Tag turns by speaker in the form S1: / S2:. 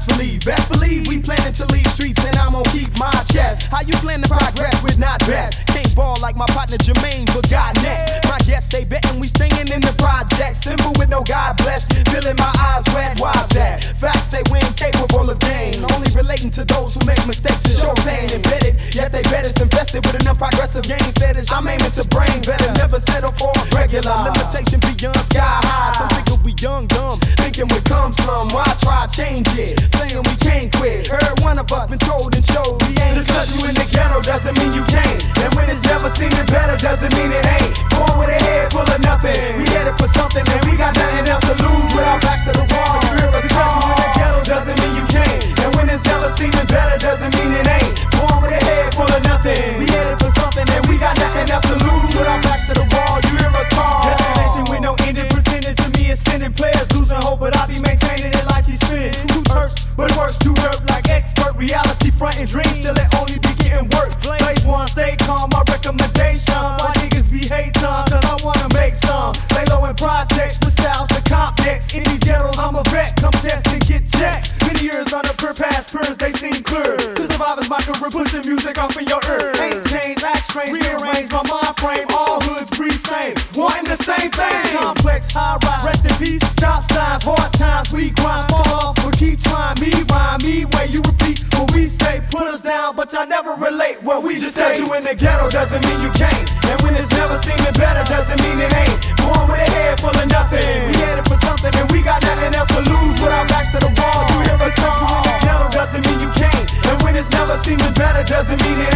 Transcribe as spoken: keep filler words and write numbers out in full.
S1: successfully. Best believe we planning to leave streets and I'm gonna keep my chest. How you plan to progress with not best? Can't ball like my partner Jermaine, but got next. My guests, they betting we staying in the project. Simple with no God bless. Feeling my eyes wet, why's that? Facts say we ain't capable of gain. Only relating to those who make mistakes and show pain. Embedded, yet they bet it's invested with an unprogressive game fetish. I'm aiming to brain better, never settle for regular. Limitation beyond sky high. Some think we young, dumb, thinking we come slum. Why try change it? Saying we can't quit. Heard one of us been told and showed we ain't. Just cause you in the ghetto doesn't mean you can't. And when it's never seeming better doesn't mean it ain't. Born with a head full of nothing. We headed for something and we got nothing else to lose. With our backs to the wall, you hear us call. You in the ghetto doesn't mean you can't. And when it's never seeming better doesn't mean it ain't. Born with a head full of nothing. We headed for something and we got nothing else to lose. With our backs to the wall, you hear us call.
S2: Destination with no ending, pretending to me is sending players losing hope, but I be maintaining it like he's spinning. True hurts, but works do hurt like expert. Reality frontin' dreams, still it only be getting work. Blaze one, stay calm, my recommendation. Why niggas be hating, cause I wanna make some. Lay low in projects, the styles, the complex. In these ghettos, I'm a vet, come test and get checked. Many years under per past purrs, they seem clear. To survive is my career, pushing music off in your ear. Ain't changed, act strange, rearrange my mind frame. All hoods breathe same, wanting the same things. Complex, high rise, rest in peace. Stop signs, hard times, we grind, fall off, but keep trying. Me, rhyme, me, way you repeat what we say. Put us down, but y'all never relate what we
S1: Just
S2: say.
S1: cause you in the ghetto doesn't mean you can't. And when it's never seeming better doesn't mean it ain't. Born with a head full of nothing. We headed for something and we got nothing else to lose. With our backs to the wall, you hear us call. You in the ghetto doesn't mean you can't. And when it's never seeming better doesn't mean it ain't.